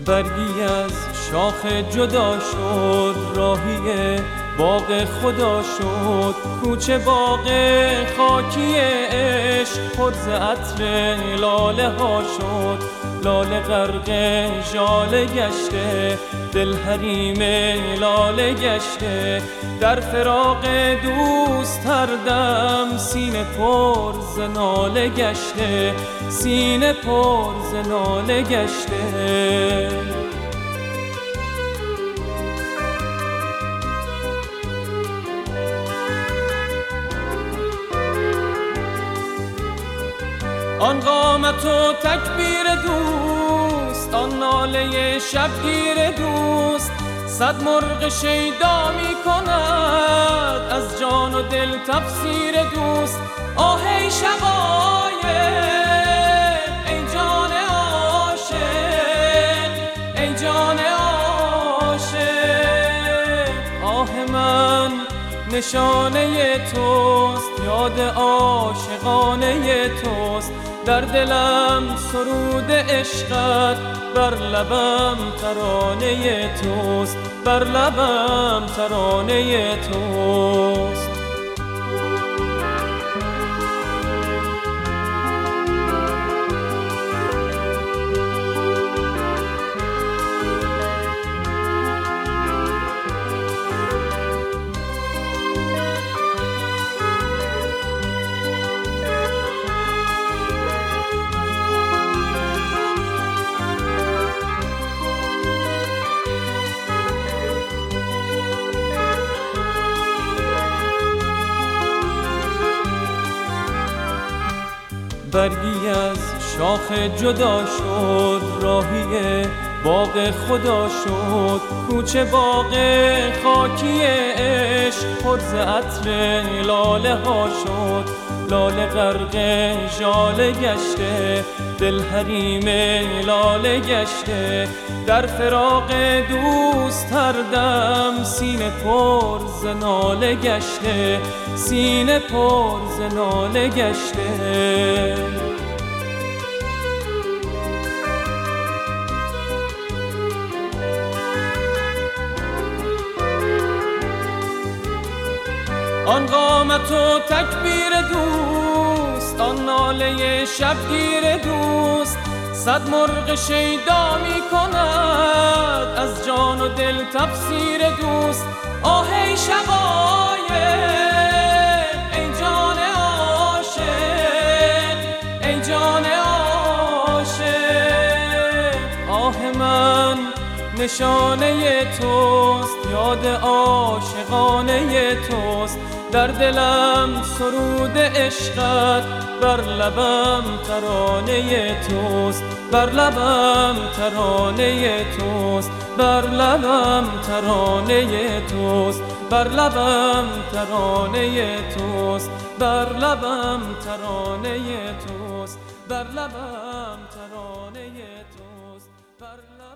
برگی از شاخ جدا شد، راهی باغ خدا شد. کوچه باغ خاکی عشق پر ز عطر لاله ها شد. لاله غرق ژاله گشته، دل حریم لاله گشته. در فراق دوست هر دم سینه پر ز ناله گشته، سینه پر ز ناله گشته. آن قامت و تکبیر دوست، آن ناله شبگیر دوست. صد مرغ شیدا می کند از جان و دل تفسیر دوست. آه ای شقایق ای جان عاشق، ای جان عاشق. آه من نشانه توست، یاد عاشقانه توست. در دلم سرود عشقت، بر لبم ترانه توست، بر لبم ترانه توست. برگی از شاخ جدا شد، راهی باغ خدا شد. کوچه باغ خاکی عشق پر ز عطر لاله ها شد. لاله غرق ژاله گشته، دل حریم لاله گشته. در فراق دوست هر دم سینه پر ز ناله گشته، سینه پر ز ناله گشته. آن قامت و تکبیر دوست، آن ناله شبگیر دوست. صد مرغ شیدا می کند از جان و دل تفسیر دوست. آه ای شقایق ای جان عاشق، ای جان عاشق. آه من نشانه توست، یاد عاشقانه توست. در دلم سرود عشقت، بر لبم ترانه توست، بر لبم ترانه توست، بر لبم ترانه توست، بر لبم ترانه توست، بر لبم ترانه توست، بر لبم ترانه توست، بر لبم